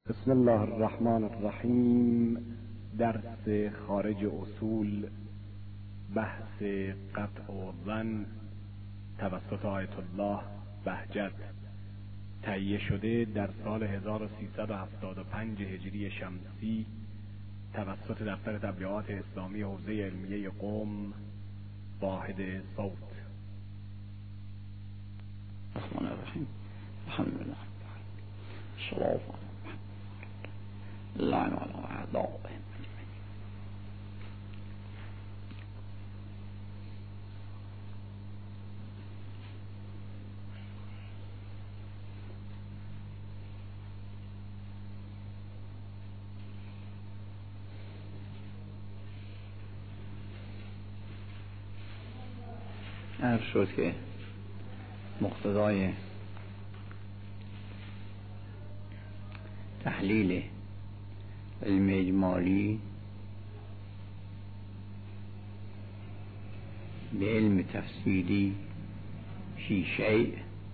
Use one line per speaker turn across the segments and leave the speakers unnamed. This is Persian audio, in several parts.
بسم الله الرحمن الرحیم. درس خارج اصول، بحث قطع و ظن توسط آیت الله بهجت، تهیه شده در سال 1375 هجری شمسی توسط دفتر تبلیغات اسلامی حوزه علمیه قم، واحد صوت.
الرحمن الرحیم. الحمدلله صلاة الله علی اعدائه. عرض شد که مقتضای تحلیل علم اجمالی به علم تفصیلی فی شیء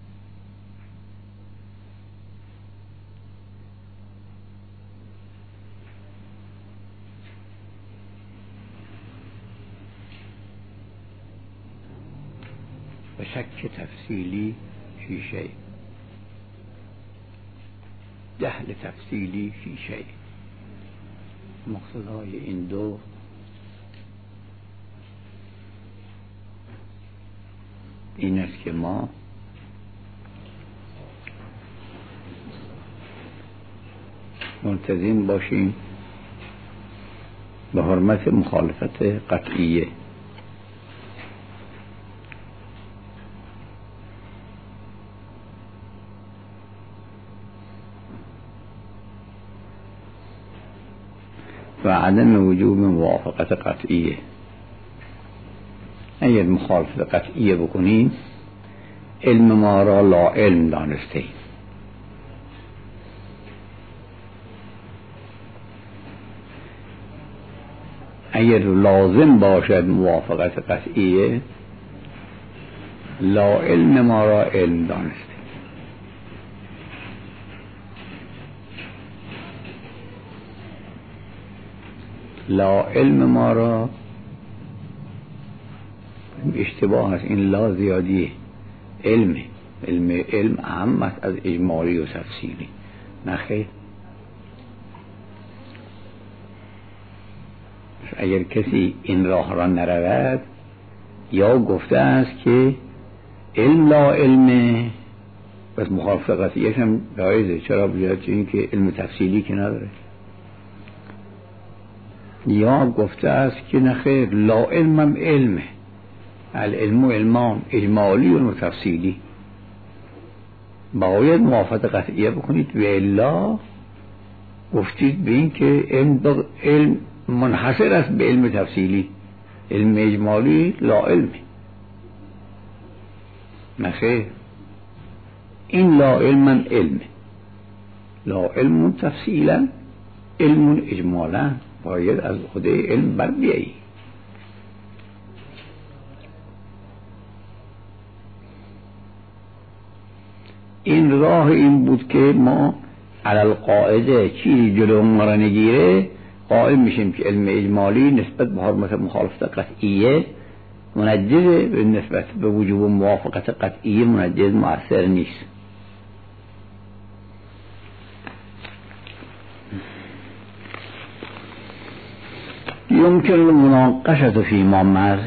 و شک تفصیلی فی شیء، جهل تفصیلی فی شیء. مقتضای این دو این است که ما ملتزم باشیم به حرمت مخالفت قطعیه. و عدم وجوب موافقت قطعیه. اگر مخالفت قطعیه بکنیم علم ما را لا علم دانسته ایم. اگر لازم باشد موافقت قطعیه، لا علم ما را علم دانسته. لا علم ما را اشتباه است. این لا زیادیه. علم اهم است از اجمالی و تفصیلی. نخیر. اگر کسی این راه را نرود یا گفته است که علم لا علمه، بس مخالفت قطعیش هم جایزه. چرا بیاد؟ چون که علم تفصیلی که نداره. یا گفته است که نخیر، لا علمم علمه، العلم و علمان، اجمالی و تفصیلی. باید موافقت قطعیه بکنید و الا گفتید به این که علم منحصر است به علم تفصیلی، علم اجمالی لا علمه. نخیر، این لا علمم علمه، لا علم تفصیلا، علم اجمالا. باید از خود علم بر بیایی. این راه این بود که ما علل قاعده چیزی جلو ما را نگیره قائل میشیم که علم اجمالی نسبت به حرمت مخالفت قطعیه منجزه، به نسبت به وجوب موافقت قطعیه منجز مؤثر نیست. يمكن المناقشة فيما مر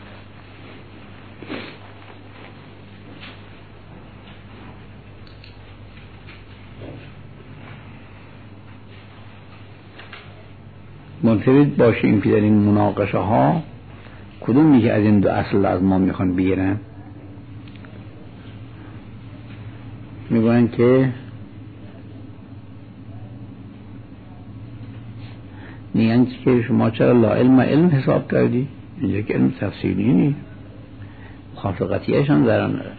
منفرد باشیم که در این مناقشه ها کدومی که از این دو اصل از ما میخوان بگیرن. میگوین که میگن که شما چرا لا علم حساب کردی؟ اینجا که علم تفصیلی نیست، مخالفت قطعیه‌شان ضرر نداره.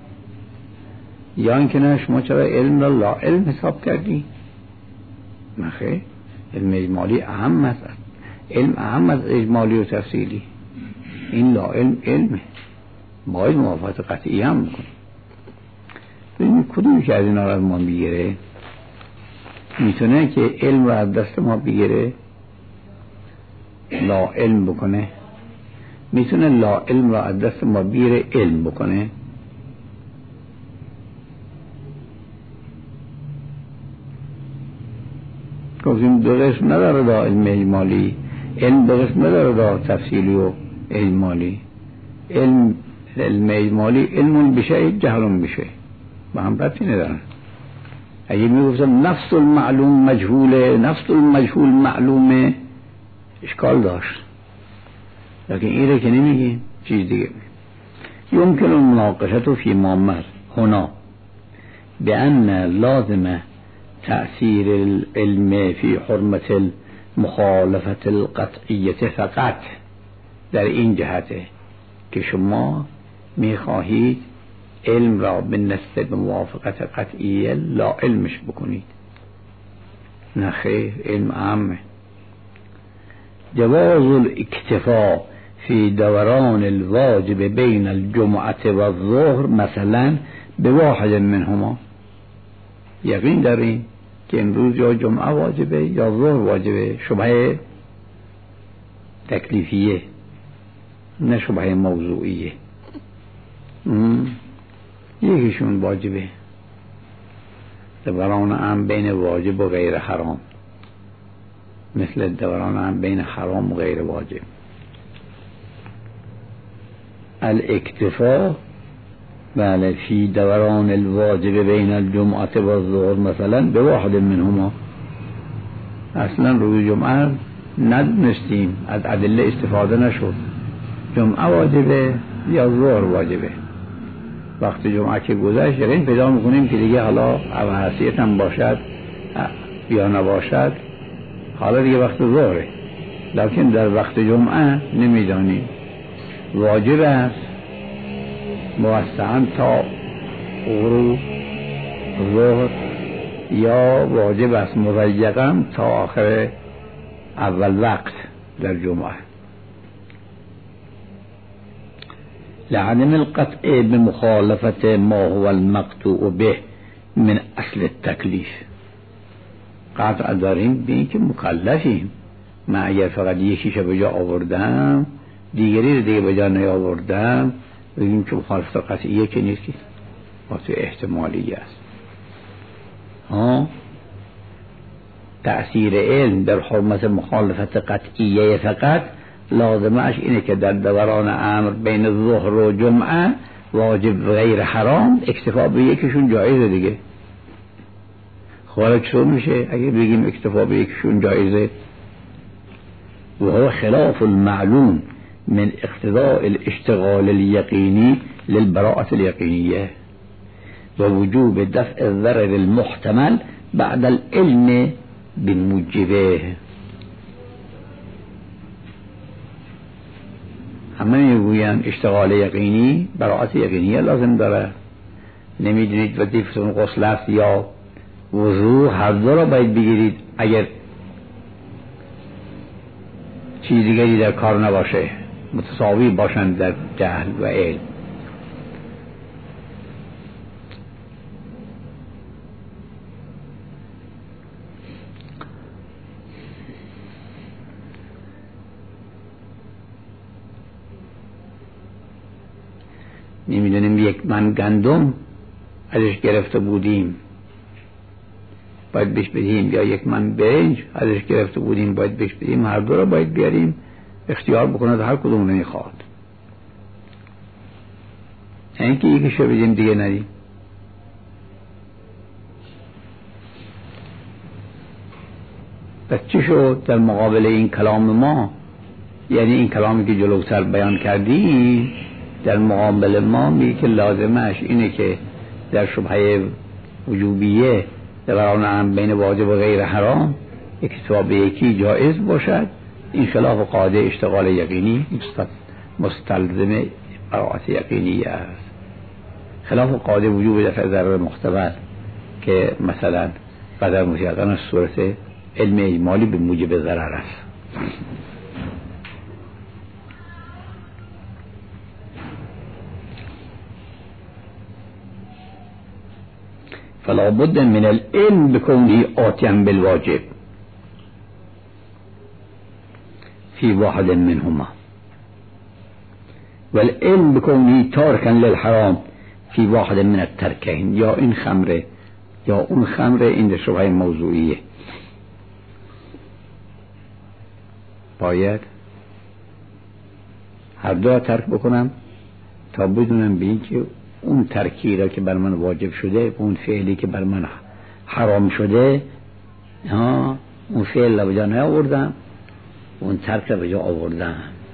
یا اینکه نه، شما چرا علم را لا علم حساب کردی؟ نخیر، علم اجمالی اهم است. علم اهم از اجمالی و تفصیلی. این لا علم علمه، باید موافقت قطعیه هم بکنی. ببینید کدومی که از اینا را از ما میگیره. میتونه که علم رو از دست ما بگیره، لا علم بکنه؟ میتونه لا علم رو از دست ما بگیره علم بکنه؟ گفتیم دو قسم نداره دا علم اجمالی، علم دو قسم نداره دا تفصیلی و اجمالی. علم اجمالی علم بشه جهل بشه، با هم ربطی ندارن. اگه میگفتم نفس المعلوم مجهوله، نفس المجهول معلومه، اشکال داشت. لیکن اینه که نمیگیم، چیز دیگه. يمكن المناقشة فيما مر هنا بأن لازم تأثير العلم في حرمة المخالفة القطعية فقط در این جهته که شما میخواهید علم را بالنسبه به موافقت قطعیه لا علمش بکنید. نه خیر، علم عامه. جواز الاکتفاء في دوران الواجب بين الجمعة والظهر مثلا بواحد منهما. یقین داریم که امروز یا جمعه واجبه یا ظهر واجبه، شبهه تکلیفیه نه شبهه موضوعیه. یکیشون واجبه، دوران هم بین واجب و غیر حرام، مثل دوران هم بین حرام و غیر واجب. الاکتفاء بله فی دوران الواجب بین الجمعه و الظهر مثلا به واحد منهما. اصلا روی جمعه ندونستیم، از ادله استفاده نشد، جمعه واجبه یا ظهر واجبه. وقتی جمعه که گذشت یقین پیدا میکنیم که دیگه حالا حیثیت هم باشد یا نباشد، حالا دیگه وقت ظهره، لیکن در وقت جمعه نمیدانیم. واجب است موسعاً تا غروب ظهر یا واجب است مضیقاً تا آخر اول وقت در جمعه. لعدم القطع بمخالفة ما هو المقطوع به من اصل التکلیف. قطع داریم به این که مکلفیم. من اگر فقط یکیش به جا آوردم دیگری رو دیگه به جا نیاوردم، بگیم که مخالفت قطعیه که نیستی، واسه احتمالی است. تأثیر علم در حرمت مخالفت قطعیه فقط لازمش اینه که در دوران امر بین ظهر و جمعه واجب غیر حرام اکتفا به یکیشون جایزه دیگه. خارج چطور میشه اگه بگیم اکتفا به یکیشون جایزه؟ و هو خلاف المعلوم من اقتضاء الاشتغال اليقيني للبراءة اليقينية ووجوب دفع الضرر المحتمل بعد العلم بموجبه. همه میگوین اشتغال یقینی براءت یقینیه لازم داره. نمیدونید وظیفتون غسل است یا وضو، هر دو را باید بگیرید اگر چیز دیگری در کار نباشه، متساوی باشند در جهل و علم. نمیدونیم یک من گندم ازش گرفته بودیم باید بهش بدیم یا یک من برنج ازش گرفته بودیم باید بهش بدیم، هر دو را باید بیاریم، اختیار بکند هر کدوم نمیخواد. اینکه یکیشو بدیم دیگه ندیم. پس چی شد در مقابل این کلام ما؟ یعنی این کلامی که جلوتر بیان کردیم در مقابل ما میگه که لازمش اینه که در شبهه وجوبیه دوران هم بین واجب و غیر حرام اکتفا به یکی جائز باشد. این خلاف قاعده اشتغال یقینی مستلزم براءت یقینی است، خلاف قاعده وجوب دفع ضرر محتمل که مثلا قدر مطلقاً از صورت علم اجمالی به موجب ضرر است. فلا بد من العلم بكونه آتیا بالواجب في واحد منهما والعلم بكونه تاركا للحرام في واحد من التركين. یا این خمره یا اون خمره، این شبهه موضوعیه. باید هر دو ترک بکنم تا بدونم به این که اون ترکی را که بر من واجب شده، اون فعلی که بر من حرام شده، اون فعل را به جا نیاوردم، اون ترک را به جا آوردم.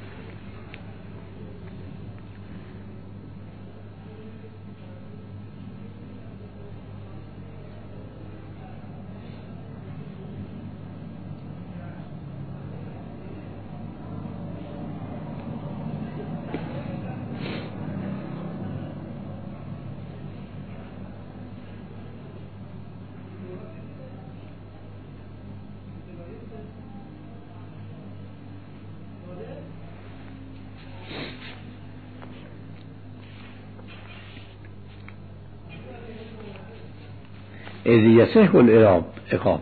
اذ یصح العقاب.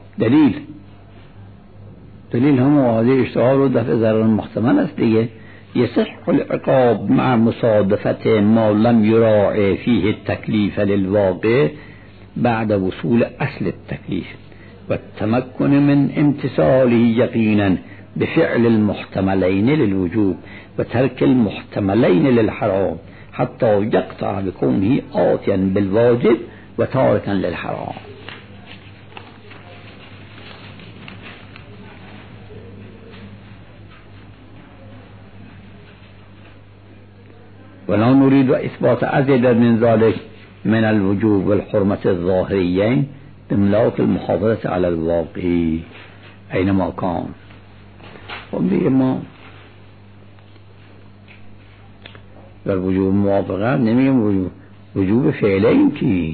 دلیل هم واضح اشتغال و دفع ضرر محتمل است دیگه. یصح العقاب مع مصادفت ما لم یراعی فیه التکلیف للواقع بعد وصول اصل التکلیف و التمکن من امتثاله یقینا بفعل المحتملین للوجوب و ترک المحتملین للحرام حتی یقطع بكونه آتیا بالواجب و تارکا للحرام. ولا نريد اثبات ازيد من ذلك من الوجوب والحرمة الظاهريين باملاك المحافظة على الواقع اينما كان. ما در وجوب موافقه نمیم وجوب فعلین کی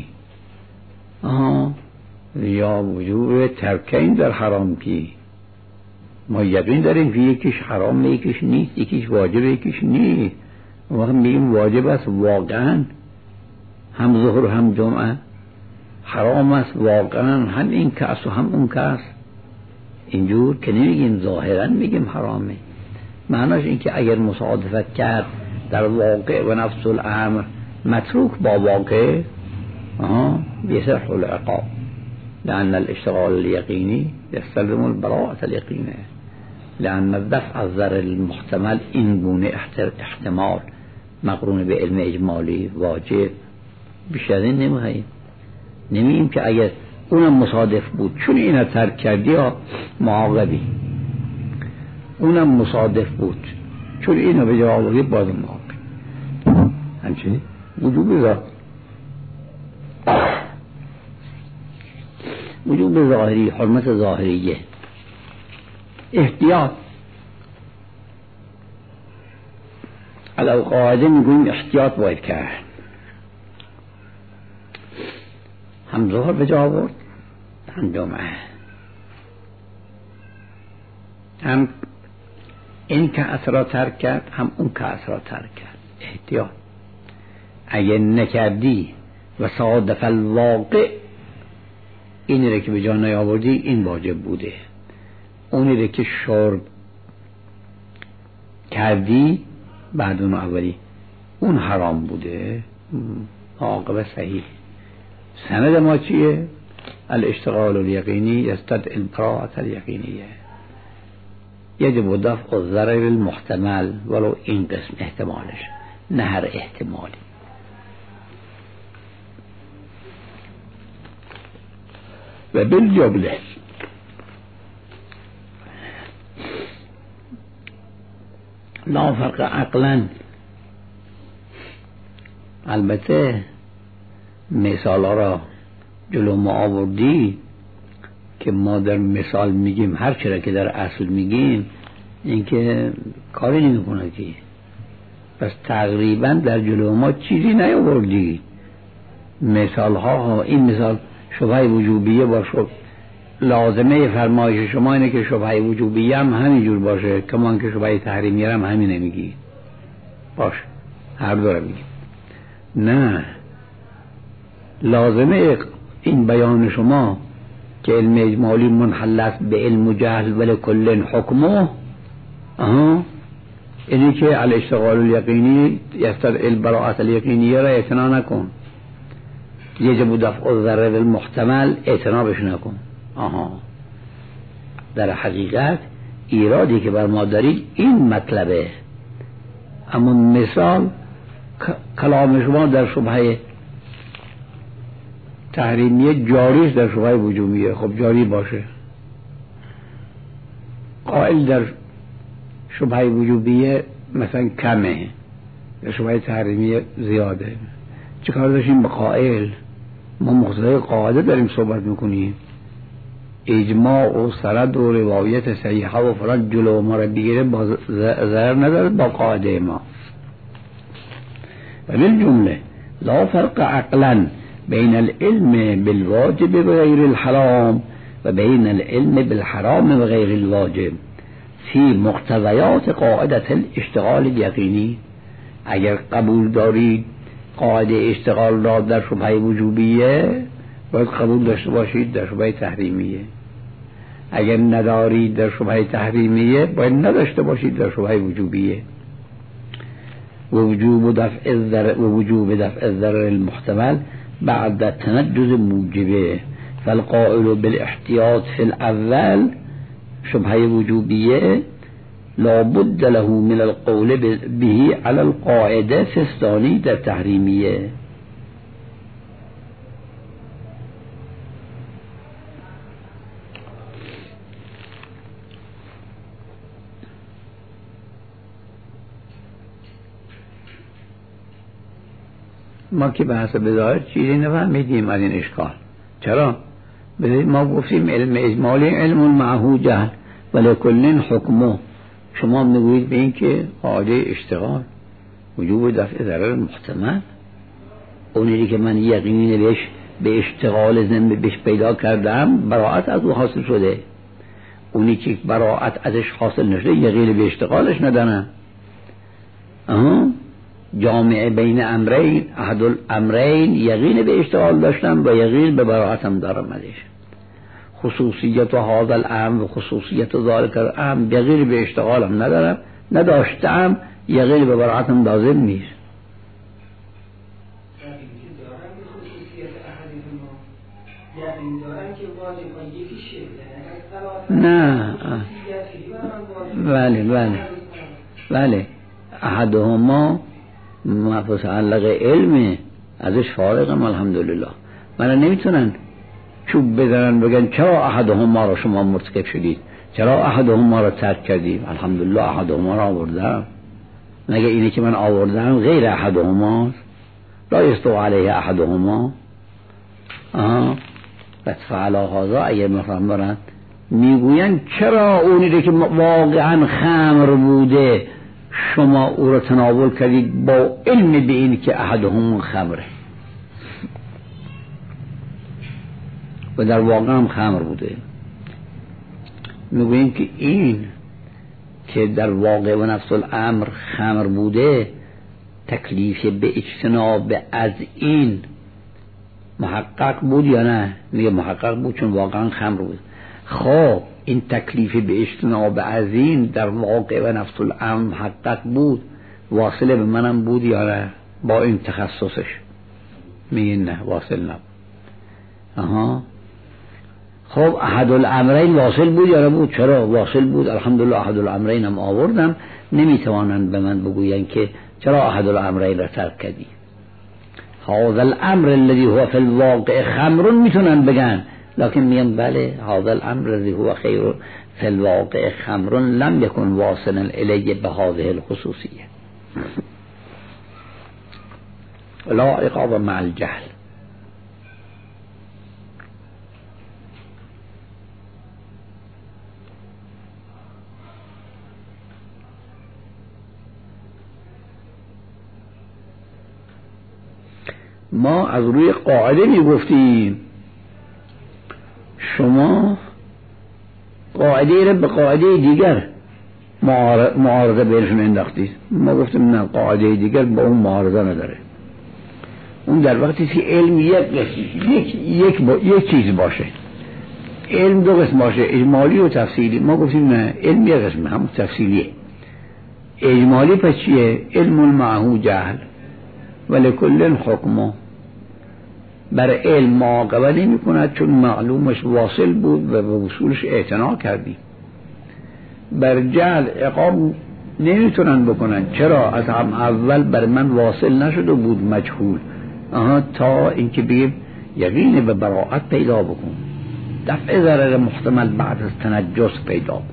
یا وجوب ترکین در حرام کی. ما یقین داریم که یکیش حرام یکیش نیست، یکیش واجب یکیش نیست. وقت میگیم واجب است واقعا هم ظهر هم جمعه، حرام است واقعا هم این کس و هم اون کس. اینجور که نمیگیم ظاهرا میگیم حرامه. معناش این که اگر مصادفت کرد در واقع و نفس الامر متروک با واقع يصح العقاب لأن الاشتغال اليقيني يستلزم البراءة اليقينية لأن الدفع الضرر المحتمل این گونه احتمال مقرون به علم اجمالی واجب بیشتر نمیگیم که اگر اونم مصادف بود چون اینا ترک کردی یا معاقبی، اونم مصادف بود چون اینا به جا آوردی باز معاقب. همچنین وجوب ظاهری، حرمت ظاهریه، احتیاط. علاوه قاعده میگویم احتیاط باید کرد. هم ظهر به جا آورد هم جمعه، هم این که اثر ترک کرد هم اون که اثر ترک کرد. احتیاط. اگه نکردی و صادف الواقع اینی رو که به جا نیاوردی این واجب بوده، اونی رو که شرب کردی بعد اون اولی اون حرام بوده، عاقبه صحیح. سند ما چیه؟ الاشتغال الیقینی یستدعی البراءة الیقینیه. یجب دفع الضرر المحتمل ولو این قسم احتمالش، نه هر احتمالی. و بالجمله لا فرق عقلا. البته مثال را جلو ما آوردی که ما در مثال میگیم هر چرا که در اصل میگیم این که کاری نمی کنه که پس تقریبا در جلو ما چیزی نیاوردی. مثال ها این مثال شبهه وجوبیه باشه، لازمه فرمایش شما اینه که شبهه وجوبیه هم همینجور باشه، کمان که شبهه تحریمیه هم همین نمیگی باشه، هر دو رو میگی. نه، لازمه این بیان شما که علم اجمالی منحل است به علم و جهل ولی کل حکمه، اینی که الاشتغال الیقینی یستدعی البراءة الیقینیه را اعتنا نکن، یجب دفع الضرر المحتمل اعتنا بش نکن. در حقیقت ایرادی که بر ما دارید این مطلبه. اما مثال کلام شما در شبهه تحریمیه جاریش در شبهه وجوبیه، خب جاری باشه. قائل در شبهه وجوبیه مثلا کمه، در شبهه تحریمیه زیاده، چه کار داشتیم به قائل؟ ما مقتضای قاعده داریم صحبت میکنیم. اجماع و سند و روایت صحیحه و فراد جلو ما را بگیره با ضرر نداره با قاعده ما. و بالجمله لا فرق عقلا بین العلم بالواجب و غیر الحرام و بین العلم بالحرام و غیر الواجب فی مقتضیات قاعده الاشتغال الیقینی. اگر قبول دارید قاعده اشتغال را در شبهه وجوبیه، باید قبول داشته باشید در شبهه تحریمیه. اگر ندارید در شبهه تحریمیه، باید نداشته باشید در شبهه وجوبیه. وجوب دفع الضرر المحتمل بعد تنجز موجبه، فالقائل بالاحتیاط في الاول شبهه وجوبیه لا بد له من القول به على القاعده في الثاني در تحریمیه. ما که بحث بظاهر چیزی نفهمیدیم از این اشکال. چرا؟ ما گفتیم علم اجمالی علم معهو جهل ولی کلن حکمه. شما میگویید به این که قاعده اشتغال وجوب دفع ضرر محتمل، اونی که من یقینی بهش به اشتغال ذمه بهش پیدا کردم براءت از او حاصل شده، اونی که براءت ازش حاصل نشده یقین به اشتغالش ندارم. جامعه بین امرین، احد الامرین یقین به اشتغال داشتم و یقین به براءتم دارم ازش. خصوصیت و هذا الامر و خصوصیت و ذالک الامر یقین به اشتغالم ندارم، نداشتم، یقین به براءتم لازم نیست. نه بله احدهما متعلق علم ازش فارغم الحمدلله. من نمیتونن چوب بزنن بگن چرا احدهما را شما مرتکب شدید، چرا احدهما را ترک کردید. الحمدلله احدهما را آوردم، مگه اینه که من آوردم غیر احدهما لا یستو علیه احدهما. بس فعلا هذا اگر مفهم برن میگوین چرا اونی که واقعا خمر بوده شما او را تناول کردید با علم به این که احدهم خمره و در واقع هم خمر بوده. میگوییم که این که در واقع و نفس الامر خمر بوده تکلیف به اجتناب از این محقق بود یا نه؟ میگه محقق بود چون واقعا خمر بود. خب این تکلیف به اجتناب از این در واقع و نفس الامر محقق بود، واصل به منم بود یا نه با این تخصصش؟ میگه نه واصل نبود. خب احد الامرین واصل بود یا نبود؟ چرا واصل بود، الحمدلله احد الامرین هم آوردم. نمیتوانند به من بگوین که چرا احد الامرین را ترک کردی. هذا الامر الذي هو في الواقع خمر میتونن بگن، لكن میگن بله هذا الامر الذي هو خير في الواقع خمر لم يكن واصلا الیه بهذه الخصوصیه. لا عقاب مع الجهل. ما از روی قاعده میگفتیم، شما قاعده را به قاعده دیگر معارضه بینشون انداختید. ما گفتیم نه، قاعده دیگر با اون معارضه نداره. اون در وقتی که علم یک چیز باشه، علم دو قسم باشه، اجمالی و تفصیلی. ما گفتیم نه، علم یک قسمه، همون تفصیلیه. اجمالی پس چیه؟ علم معهو جهل ولکل حکمه. بر علم معاقبه نمی کند چون معلومش واصل بود و به وصولش اعتنا کردی. بر جهل عقاب نمیتونن بکنن. چرا؟ از هم اول بر من واصل نشده بود، مجهول. تا اینکه بگیم یقین به براءت پیدا بکن، دفع ضرر محتمل بعد از تنجس پیدا بکن.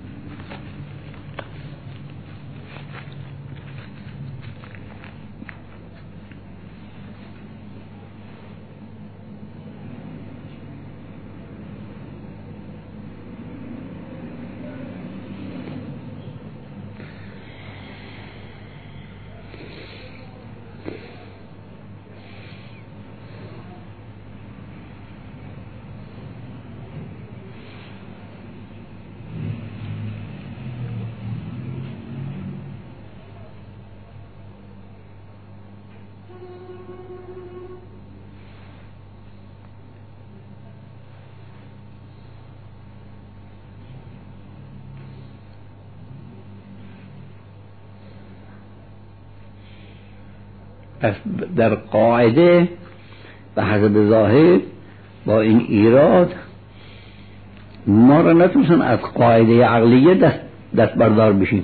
پس در قاعده به حسب ظاهر با این ایراد ما را نتونستن از قاعده عقلیه دست بردار بشیم،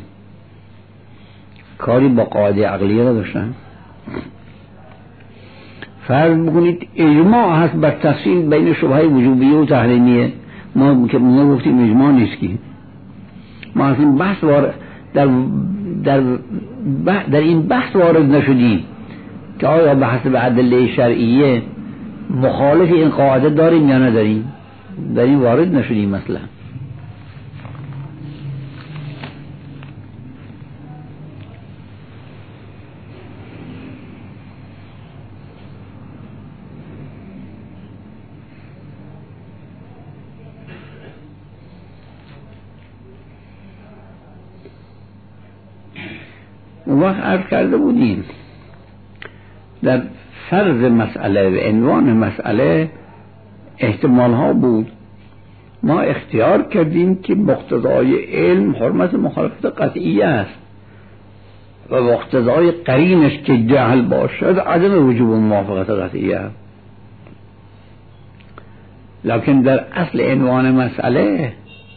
کاری با قاعده عقلیه نداشتن. فرض بکنید اجماع هست بر تفصیل بین شبهه وجوبیه و تحریمیه. ما که ما گفتیم اجماع نیست، که ما از این بحث در این بحث وارد نشدیم که آیا به حسب ادله شرعیه مخالف این قاعده داریم یا نداریم. در این وارد نشدیم. مثلا اون وقت عرض کرده بودیم در فرض مسئله و عنوان مسئله احتمال ها بود. ما اختیار کردیم که مقتضای علم حرمت مخالفت قطعیه است و مقتضای قرینش که جهل باشد عدم وجوب موافقت قطعیه است. لکن در اصل عنوان مسئله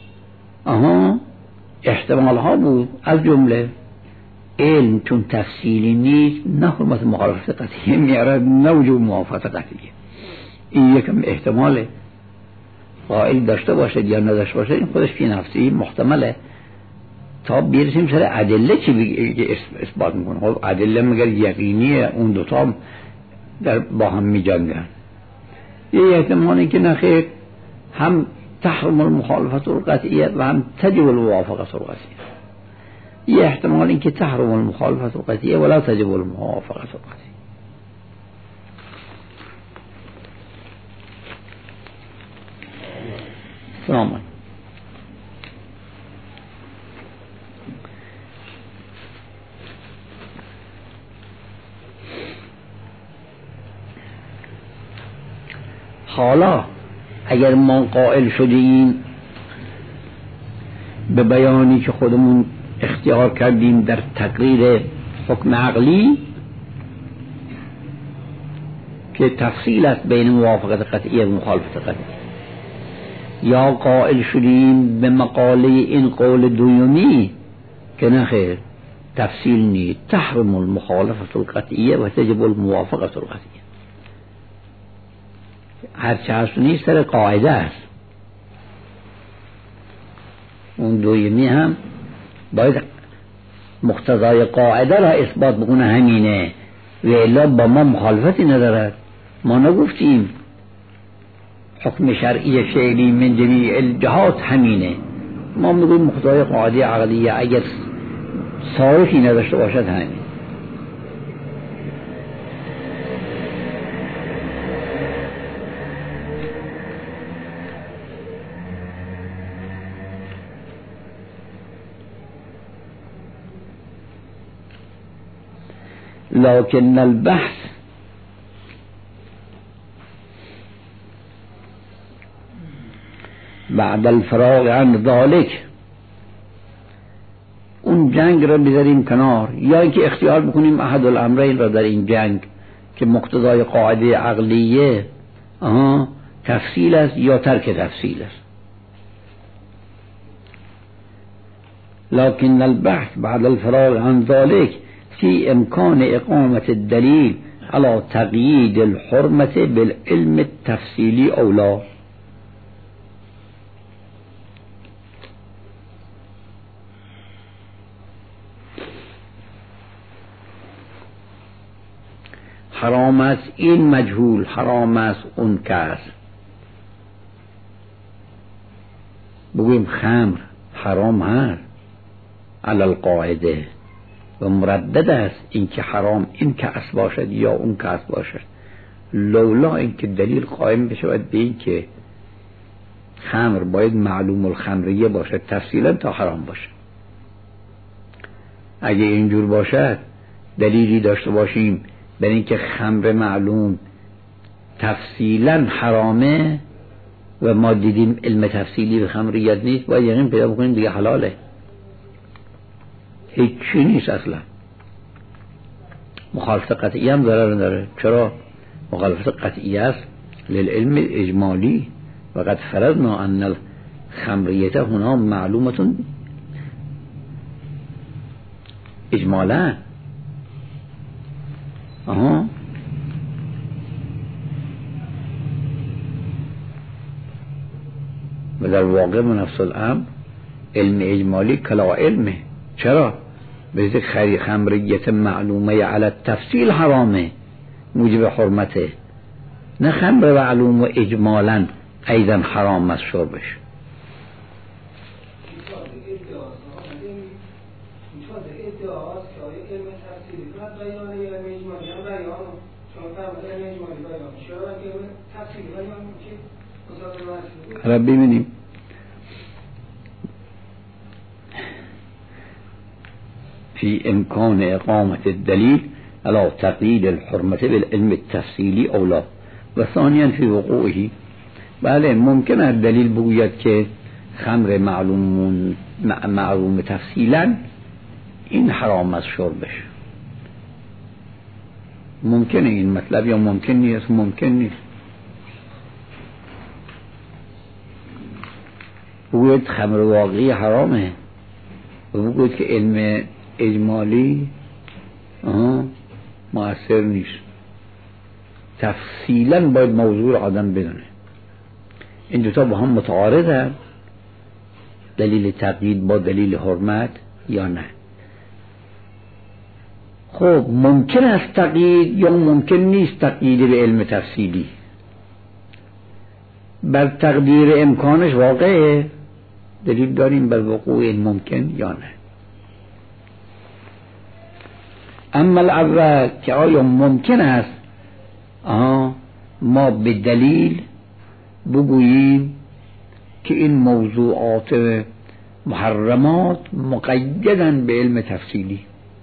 احتمال ها بود، از جمله علم چون تفصیلی نیست نه حرمت مخالفت قطعیه میارد نه وجوب موافقت قطعیه. این یکم احتماله قائل داشته باشد یا نداشته باشد، این خودش فی نفسی محتمله تا بیرسیم سر ادله چی اثبات میکنه. خب ادله مگر یقینیه، اون دوتا در با هم میجنگن. یه احتمالی که نخیر هم تحرم المخالفت القطعیه و هم تجب الموافقت القطعیه. یه احتمال این که تحرم المخالفت القطعیه ولا تجب الموافقت القطعیه. سلام. حالا اگر ما قائل شدیم به بیانی که خودمون اختیار کردیم در تقریر حکم عقلی که تفصیل است بین موافقت قطعی و مخالفت قطعی، یا قائل شدیم به مقاله این قول دویمی که نخیر تفصیل نیست، تحرم المخالفت القطعیه و تجب الموافقت القطعیه. هرچه هست نیست سر قاعده است. اون دویمی هم باید مقتضای قاعده را اثبات بکنه همینه و الا با ما مخالفتی ندارد. ما نگفتیم حکم شرعی فعلی من جمیع الجهات همینه، ما میگویم مقتضای قاعده عقلیه اگر صارفی نداشته باشد همین. لكن البحث بعد الفراغ عن ذلك اون جنگ را بذاریم کنار، یا اینکه اختیار بکنیم احد الامرین را در این جنگ که مقتضای قاعده عقلیه تفصیل است یا ترک تفصیل است. لكن البحث بعد الفراغ عن ذلك في امکان اقامت الدلیل على تقیید الحرمة بالعلم التفصیلی اولا. حرام است این مجهول، حرام است اون کس. بگویم خمر حرام هست علی القاعده و مردد است این که حرام این کس باشد یا اون کس باشد، لولا این که دلیل قائم بشود به این که خمر باید معلوم الخمریه باشد تفصیلا تا حرام باشد. اگه اینجور باشد دلیلی داشته باشیم برای اینکه خمر معلوم تفصیلا حرامه و ما دیدیم علم تفصیلی به خمریت نیست، باید یقین پیدا بکنیم دیگه حلاله، هیچ چی نیست اصلا. مخالفت قطعی هم ضرر داره. چرا؟ مخالفت قطعی است للعلم اجمالی و قد فرضنا ان الخمریت هنا معلومتون اجمالا. و در واقع نفس الامر علم اجمالی کلا علمه. چرا؟ به خمریت معلومه علی التفصیل حرامه موجب حرمته، نه خمر معلوم و اجمالا ایضا حرام است شربش. حالا ببینیم في امکان اقامت الدلیل على تقیید الحرمة بالعلم التفصیلی اولا و ثانیا فی وقوعه. بله ممکن است دلیل بگوید که خمر معلوم تفصیلا این حرام است شربش، ممکنه این مطلب، یا ممکن نیست. ممکن نیست بگوید خمر واقعی حرامه و بگوید که علم اجمالی مؤثر نیست. تفصیلا باید موضوع آدم بدونه. این دوتا با هم متعارضن، دلیل تقیید با دلیل حرمت یا نه. خب ممکن است تقیید یا ممکن نیست تقیید به علم تفصیلی. بر تقدیر امکانش واقعه، دلیل داریم بر وقوع این ممکن یا نه. اما الاول که آیا ممکن است ما به دلیل بگوییم که این موضوعات محرمات مقیدن به علم تفصیلی.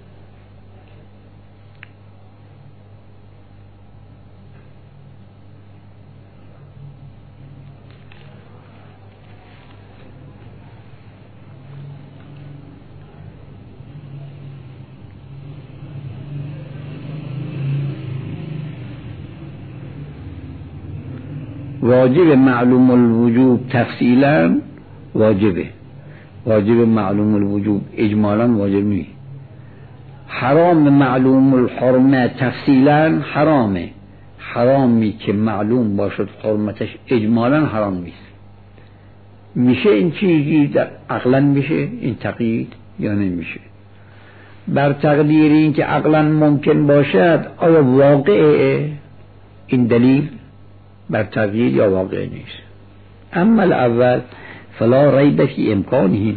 واجب معلوم الوجوب تفصیلا واجبه، واجب معلوم الوجوب اجمالا واجب نیست. حرام معلوم الحرمه تفصیلا حرامه، حرامی که معلوم باشد حرمتش اجمالا حرام نیست. میشه این چیزی در عقلا میشه این تقیید یا نمیشه؟ بر تقدیر این که عقلا ممکن باشد آیا واقعه این دلیل بر تقیید یا واقع نیست؟ اما الاول فلا ریب فی امکانه،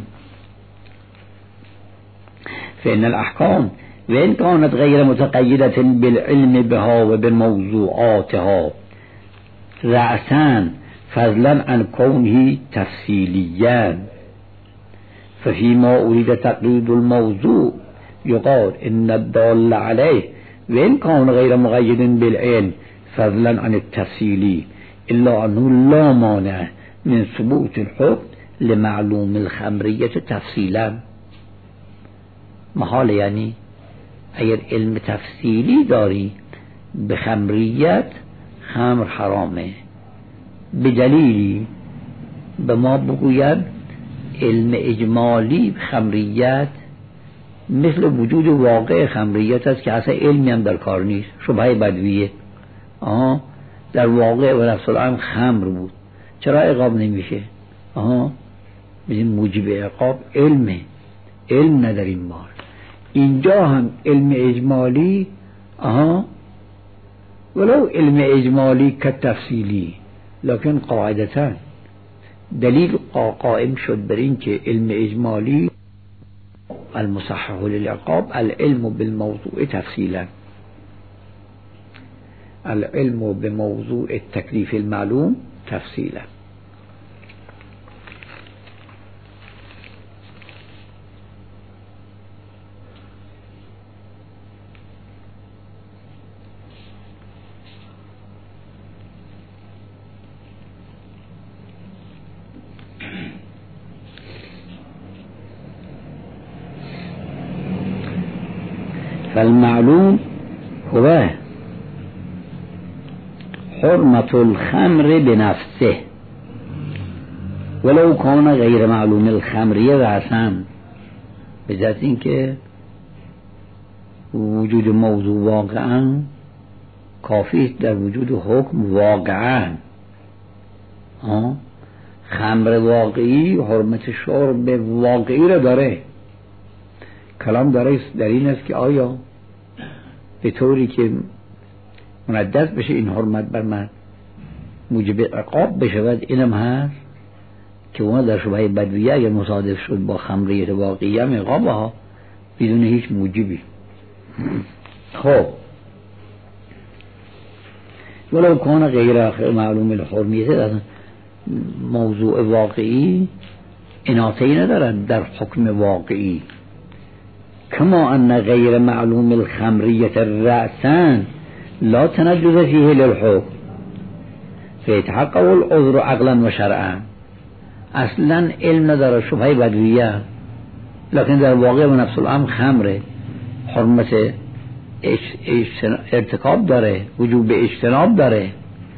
فإن الأحكام وإن كانت غير متقيدة بالعلم بها وبموضوعاتها رأسا فضلا عن كونه تفصيليا، ففيما أريد تقييد الموضوع يقال إن الدال عليه وإن كان غير مقيد بالعلم فضلا عن التفصيلي إلا أنه لا مانع من ثبوت الحکم لمعلوم الخمریت تفصیلا. محال، یعنی اگر علم تفصیلی داری به خمریت، خمر حرامه، به دلیلی به ما بگوید علم اجمالی خمریت مثل وجود واقع خمریت است که اصلا علمی هم در کار نیست، شبهه بدویه. در واقع و نفس الامر خمر بود، چرا عقاب نمیشه؟ بزین موجب عقاب علم نداریم ما. اینجا هم علم اجمالی، ولو علم اجمالی که تفصیلی، لکن قاعدتا دلیل قائم شد بر این که علم اجمالی المصحح للعقاب العلم بالموضوع تفصیلا، العلم بموضوع التکلیف المعلوم تفصیلا. فالمعلوم هو حرمة الخمر بنفسه ولو كان غیر معلوم الخمریه رأسا، به جهت این که وجود موضوع واقعا کافی در وجود حکم واقعا. خمر واقعی حرمت شرب واقعی را داره. کلام داره در این است که آیا به طوری که مندرج بشه این حرمت بر من موجب عقاب بشود، اینم هست که اونا در شبهه بدویه اگر مصادف شد با خمریت واقعی هم عقاب ها بدون هیچ موجبی. خب ولو کان غیر معلوم الحرمیت، موضوع واقعی اناطه‌ای ندارن در حکم واقعی. کما ان غیر معلوم الخمریت رأسا لا تنجز فیه للحکم فیتحقق العذر عقلا و شرعا. اصلا علم نداره، شبهه بدویه، لکن در واقع و نفس الامر خمره، حرمت ارتکاب داره، وجوب اجتناب داره.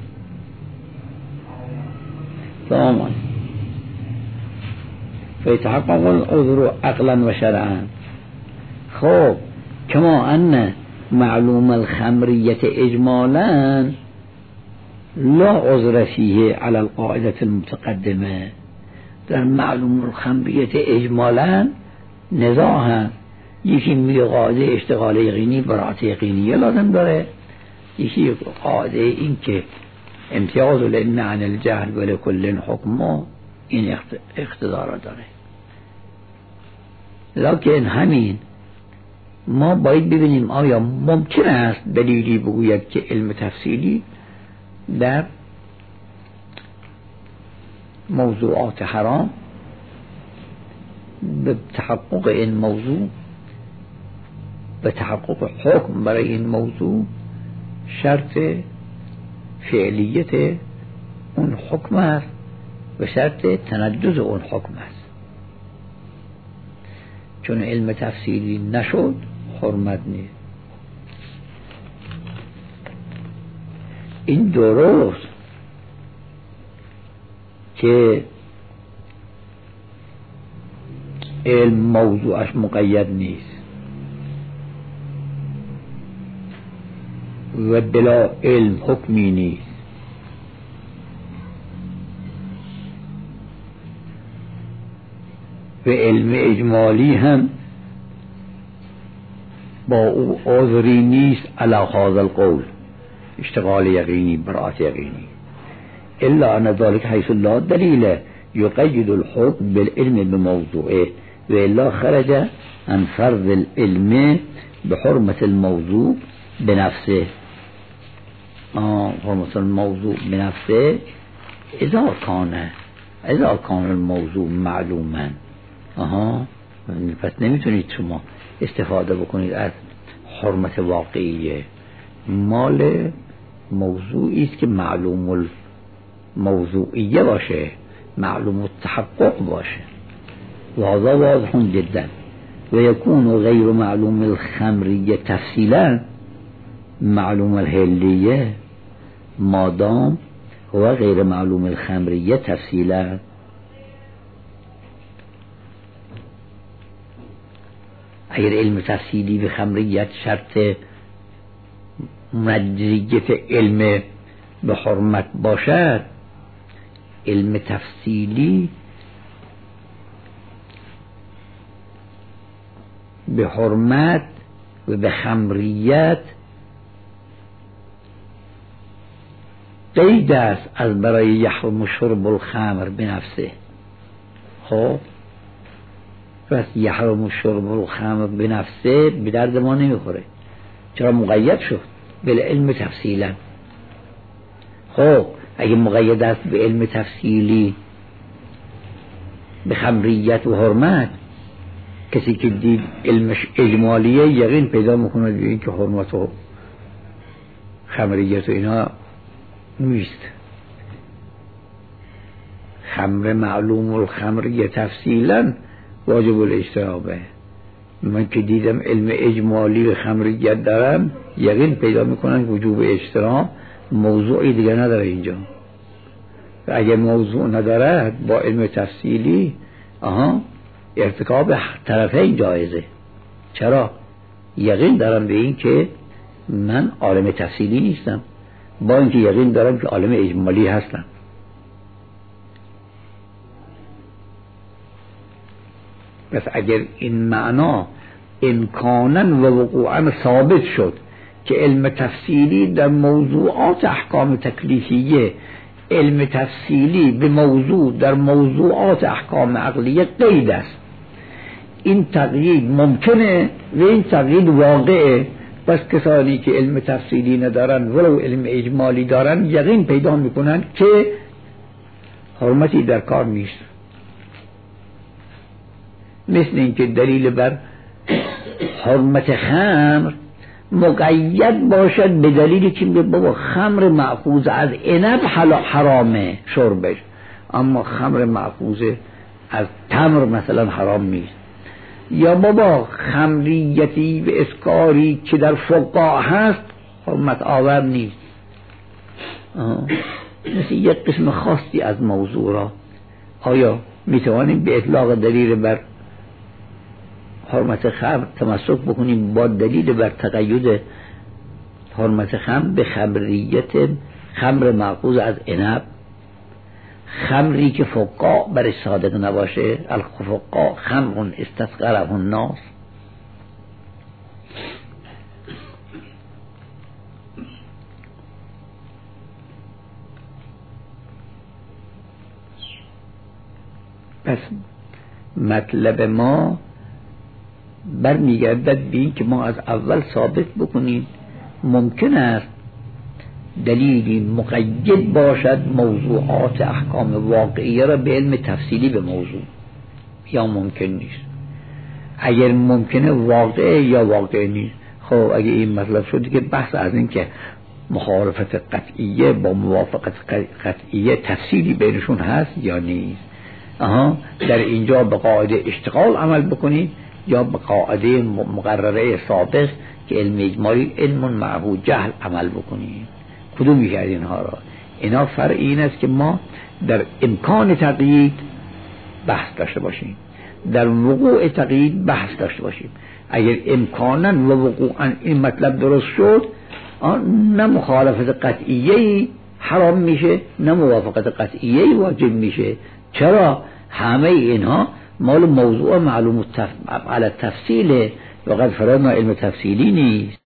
تماما فیتحقق العذر عقلا و شرعا. خب کما ان معلوم الخمریت اجمالا لا عذر فیه علی القاعده المتقدمه. در معلوم الخمریت اجمالا نزاع هم، یکی میگه قاعده اشتغال یقینی براءت یقینیه لازم داره، یکی قاعده این که امتیاز العلم عن الجهل ولکل حکم این اقتضا داره. لکن همین ما باید ببینیم آیا ممکن است دلیلی بگوید که علم تفصیلی در موضوعات حرام به تحقق این موضوع، به تحقق حکم برای این موضوع شرط فعلیت اون حکم است و شرط تنجز اون حکم است. چون علم تفصیلی نشد حرمت نیست. این درست که علم موضوعش مقید نیست و بلا علم حکمی نیست. و علم اجمالی هم با او عذری نیست علی هذا القول اشتغال یقینی براءت یقینی، الا ان ذلك حيث لا دلیل یقید الحکم بالعلم بموضوعه و الا خرج عن فرض العلم بحرمة الموضوع بنفسه. حرمة الموضوع بنفسه اذا كان الموضوع معلوما. پس نمیتونید شما استفاده بکنید از حرمت واقعیه، مال موضوعی است که معلوم الموضوعیه باشه، معلوم التحقق باشه. و هذا واضح جدا. و یکون غیر معلوم الخمریه تفصیلا معلوم الحلیه مادام هو غیر معلوم الخمریه تفصیلا. اگر علم تفصیلی به خمریت شرط مجریت علم به حرمت باشد، علم تفصیلی به حرمت و به خمریت قید است از برای یحرم شرب الخمر بنفسه. خب پس یحرم شرب الخمر بنفسه به درد ما نمیخوره. چرا؟ مقید شد به علم تفصیلا. خب اگه مقید است به علم تفصیلی به خمریت و حرمت، کسی که دید علمش اجمالیه یقین پیدا میکنه به این که حرمت و خمریت و اینا نیست. خمر معلوم الخمریه تفصیلا واجب الاجتنابه. من که دیدم علم اجمالی به خمریت دارم یقین پیدا میکنن وجوب اجتناب موضوعی دیگه نداره اینجا. و اگر موضوع نداره با علم تفصیلی ارتکاب طرفین جایزه. چرا؟ یقین دارم به این که من عالم تفصیلی نیستم، با اینکه یقین دارم که عالم اجمالی هستم. پس اگر این معنا امکانا و وقوعا ثابت شد که علم تفصیلی در موضوعات احکام تکلیفیه، علم تفصیلی به موضوع در موضوعات احکام عقلیه قید است، این تقیید ممکنه و این تقیید واقعه. پس کسانی که علم تفصیلی ندارن ولو علم اجمالی دارن یقین پیدا میکنن که حرمتی در کار نیست. مثل اینکه دلیل بر حرمت خمر مقید باشد به دلیلی که بابا خمر مأخوذ از عنب حرامه شربش، اما خمر مأخوذ از تمر مثلا حرام نیست. یا بابا خمریتی و اسکاری که در فقاع هست حرمت آور نیست. مثل یک قسم خاصی از موضوع را آیا میتوانیم به اطلاق دلیل بر حرمت خمر تمسک بکنیم با دلیل بر تقید حرمت خمر به خمریت خمر مأخوذ از عنب، خمری که فقاع برش صادق نباشه، الفقاع خمر استسقره الناس. پس مطلب ما برمیگردد به این که ما از اول ثابت بکنیم ممکن است دلیلی مقید باشد موضوعات احکام واقعیه را به علم تفصیلی به موضوع، یا ممکن نیست. اگر ممکنه واقعه یا واقع نیست. خب اگه این مطلب شد که بحث از این که مخالفت قطعیه با موافقت قطعیه تفصیلی بینشون هست یا نیست. در اینجا به قاعده اشتغال عمل بکنید یا به قاعده مقرره سابق که علم اجمالی علم معهو جهل عمل بکنید. کدوم یکی از اینها را؟ اینا فرق این است که ما در امکان تقیید بحث داشته باشیم، در وقوع تقیید بحث داشته باشیم. اگر امکانا و وقوعا این مطلب درست شد نه مخالفت قطعیه‌ای حرام میشه نه موافقت قطعیه‌ای واجب میشه. چرا؟ همه اینها مال موضوع معلوم علی تفصیله و قد فرضنا علم تفصیلی نیست.